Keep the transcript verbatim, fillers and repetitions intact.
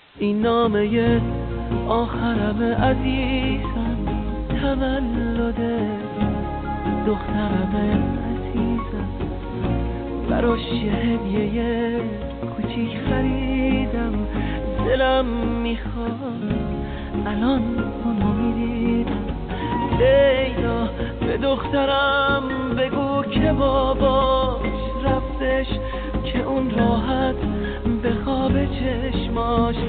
این نامه آخرم عزیزم، تولد دخترم عزیزم، براش یه هدیه کوچیک خریدم، دلم میخواد الان اونو میدیدم. لیلا به دخترم بگو که باباش رفتش، که اون راحت به خواب چشماش